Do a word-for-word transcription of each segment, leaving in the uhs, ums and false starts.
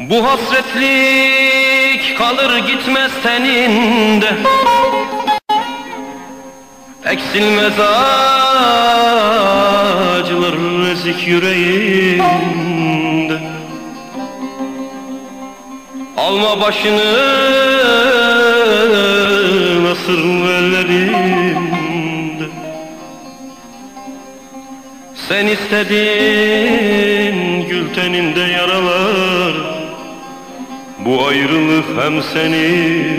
Bu hasretlik kalır gitmez teninde, eksilmez acılar ezik yüreğinde. Alma başını nasır ellerinde. Sen istedin gül teninde yaralar, bu ayrılık hem seni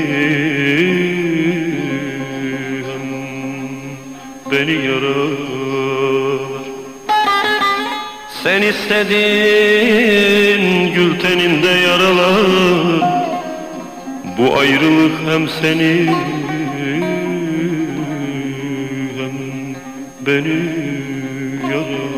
hem beni yarar. Sen istedin gül teninde yaralar, bu ayrılık hem seni hem beni yarar.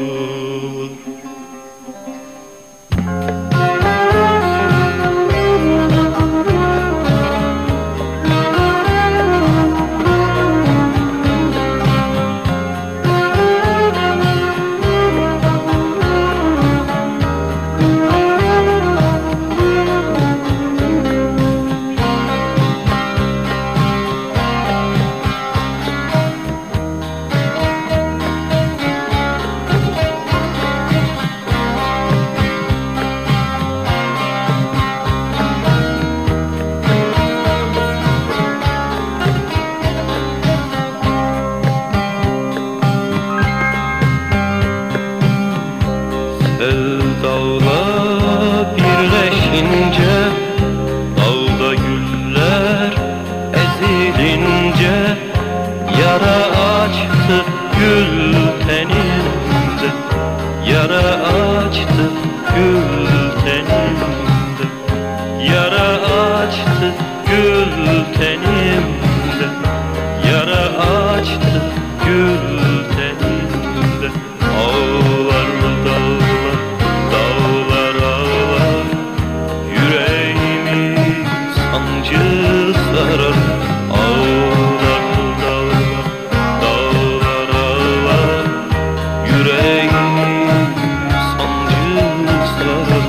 Sevdayla birleşince, dağda güller ezilince, yara açtı gül tenimde, yara açtı gül tenimde, yara açtı gül tenimde, yara açtı gül tenimde. Ağlar dağlar, dağlar ağlar, yüreğimi sancı sarar. Ağlar dağlar, dağlar ağlar, yüreğimi sancı sarar.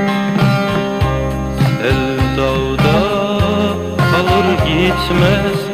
Sevdada kalır gitmez